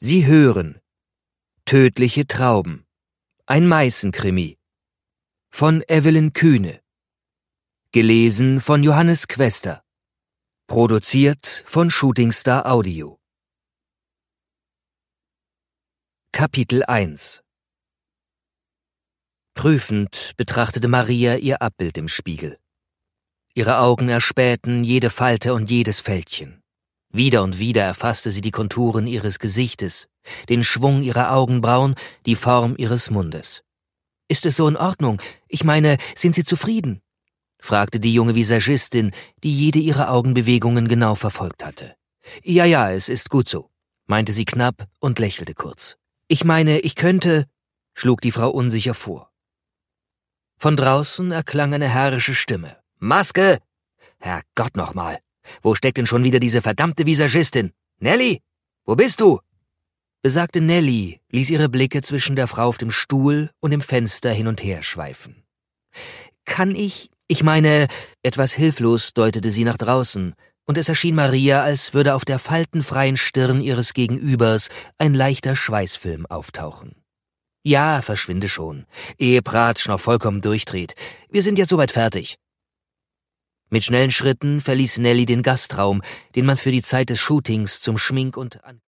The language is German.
Sie hören Tödliche Trauben, ein Meißen-Krimi von Evelyn Kühne, gelesen von Johannes Quester, produziert von Shooting Star Audio. Kapitel 1. Prüfend betrachtete Maria ihr Abbild im Spiegel. Ihre Augen erspähten jede Falte und jedes Fältchen. Wieder und wieder erfasste sie die Konturen ihres Gesichtes, den Schwung ihrer Augenbrauen, die Form ihres Mundes. »Ist es so in Ordnung? Ich meine, sind Sie zufrieden?« fragte die junge Visagistin, die jede ihrer Augenbewegungen genau verfolgt hatte. »Ja, es ist gut so«, meinte sie knapp und lächelte kurz. »Ich meine, ich könnte«, schlug die Frau unsicher vor. Von draußen erklang eine herrische Stimme. »Maske! Herrgott nochmal! Wo steckt denn schon wieder diese verdammte Visagistin? Nelly, wo bist du?« Besagte Nelly ließ ihre Blicke zwischen der Frau auf dem Stuhl und dem Fenster hin und her schweifen. »Kann ich meine...« Etwas hilflos deutete sie nach draußen, und es erschien Maria, als würde auf der faltenfreien Stirn ihres Gegenübers ein leichter Schweißfilm auftauchen. »Ja, verschwinde schon, ehe Pratsch noch vollkommen durchdreht. Wir sind jetzt soweit fertig.« Mit schnellen Schritten verließ Nelly den Gastraum, den man für die Zeit des Shootings zum Schmink- und